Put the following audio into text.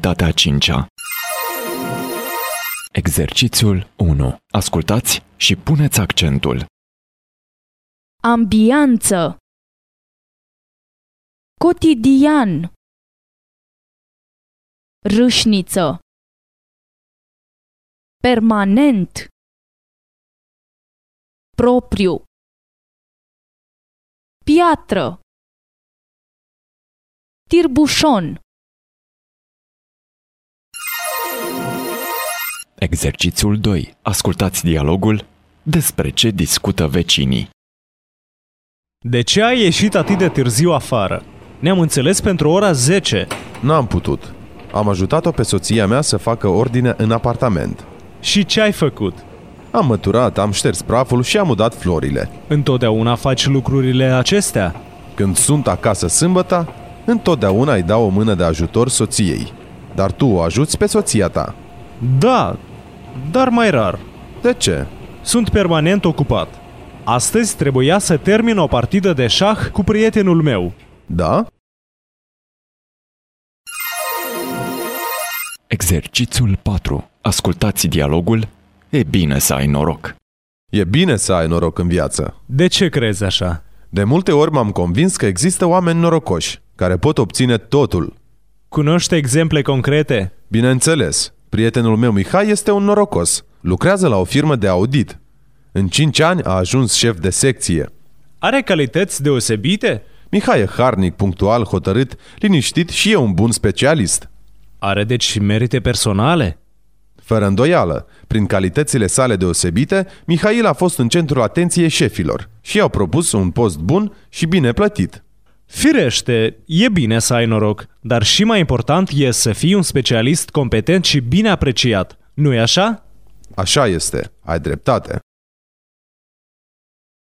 Activitatea 5-a. Exercițiul 1. Ascultați și puneți accentul. Ambianță. Cotidian. Râșniță. Permanent. Propriu. Piatră. Tirbușon. Exercițiul 2. Ascultați dialogul despre ce discută vecinii. De ce ai ieșit atât de târziu afară? Ne-am înțeles pentru ora 10. N-am putut. Am ajutat-o pe soția mea să facă ordine în apartament. Și ce ai făcut? Am măturat, am șters praful și am udat florile. Întotdeauna faci lucrurile acestea? Când sunt acasă sâmbătă, întotdeauna îi dau o mână de ajutor soției. Dar tu o ajuți pe soția ta. Da, dar mai rar. De ce? Sunt permanent ocupat. Astăzi trebuia să termin o partidă de șah cu prietenul meu. Da? Exercițiul 4. Ascultați dialogul. E bine să ai noroc. E bine să ai noroc în viață. De ce crezi așa? De multe ori m-am convins că există oameni norocoși, care pot obține totul. Cunoști exemple concrete? Bineînțeles, prietenul meu Mihai este un norocos. Lucrează la o firmă de audit. În 5 ani a ajuns șef de secție. Are calități deosebite? Mihai e harnic, punctual, hotărât, liniștit și e un bun specialist. Are deci merite personale? Fără îndoială, prin calitățile sale deosebite, Mihail a fost în centrul atenției șefilor și i-au propus un post bun și bine plătit. Firește, e bine să ai noroc, dar și mai important e să fii un specialist competent și bine apreciat. Nu-i așa? Așa este, ai dreptate.